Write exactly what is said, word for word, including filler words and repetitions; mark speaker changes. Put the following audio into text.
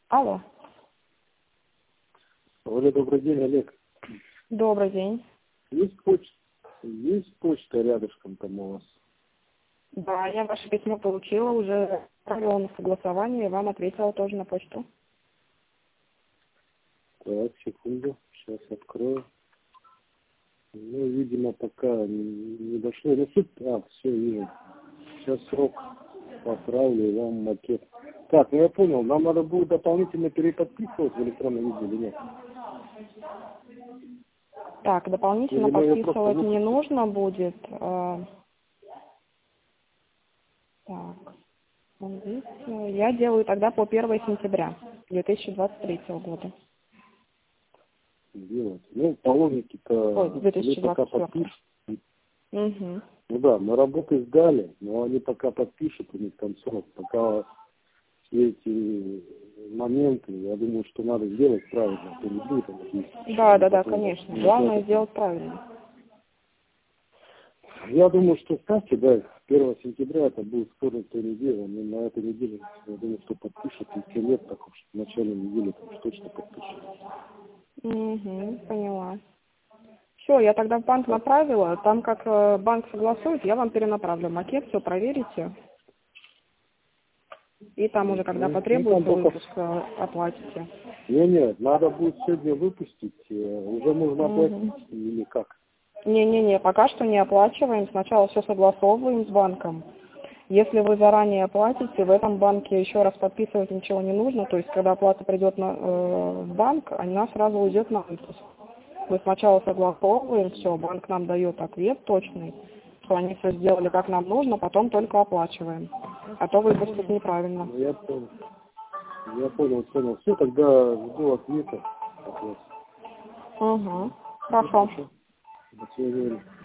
Speaker 1: Алло.
Speaker 2: Оля, добрый день, Олег.
Speaker 1: Добрый день.
Speaker 2: Есть почта, есть почта рядышком там у вас?
Speaker 1: Да, я ваше письмо получила, уже отправила на согласование, и вам ответила тоже на почту.
Speaker 2: Так, секунду, сейчас открою. Ну, видимо, пока не, не дошло. Ну, суть, а, все, вижу. Сейчас срок поправлю и вам макет. Так, ну я понял, нам надо будет дополнительно переподписывать в электронном виде или нет?
Speaker 1: Так, дополнительно
Speaker 2: Или мы его
Speaker 1: подписывать
Speaker 2: просто
Speaker 1: не
Speaker 2: выпустим?
Speaker 1: нужно будет. э, Так, вот здесь, э, я делаю тогда по первое сентября две тысячи двадцать третьего года.
Speaker 2: Делать. Ну, по
Speaker 1: Ой,
Speaker 2: логике-то
Speaker 1: две
Speaker 2: мы
Speaker 1: тысячи
Speaker 2: пока
Speaker 1: двадцать четвёртого.
Speaker 2: подпишем.
Speaker 1: Угу.
Speaker 2: Ну да, мы работы сдали, но они пока подпишут, у них там срок. Пока все эти моменты, я думаю, что надо сделать правильно, а то не будет оно есть.
Speaker 1: Да,
Speaker 2: Они
Speaker 1: да, да,
Speaker 2: потом
Speaker 1: конечно.
Speaker 2: не
Speaker 1: Главное
Speaker 2: платят.
Speaker 1: сделать правильно.
Speaker 2: Я думаю, что ставьте, да, первого сентября, это будет вторник, той неделе, мы на этой неделе, я думаю, что подпишут, если нет, так уж в начале недели там уж точно подпишут.
Speaker 1: Угу, поняла. Все, я тогда в банк
Speaker 2: Так,
Speaker 1: направила. Там как э, банк согласует, я вам перенаправлю макет, все проверите. И там уже, когда
Speaker 2: ну, ну, там
Speaker 1: потребуется
Speaker 2: только...
Speaker 1: выпуск, э, оплатите.
Speaker 2: Не-не, надо будет сегодня выпустить, э, уже нужно
Speaker 1: Угу.
Speaker 2: оплатить или как?
Speaker 1: Не-не-не, пока что не оплачиваем. Сначала все согласовываем с банком. Если вы заранее оплатите, в этом банке еще раз подписывать ничего не нужно. То есть, когда оплата придет на, э, в банк, она сразу уйдет на выпуск. Мы сначала согласовываем все, банк нам дает ответ точный, что они все сделали как нам нужно, потом только оплачиваем. А то выпустят неправильно.
Speaker 2: Ну, я понял, я понял, понял. Все, тогда жду ответа от вас.
Speaker 1: Угу.
Speaker 2: Все
Speaker 1: Хорошо.
Speaker 2: хорошо. До свидания.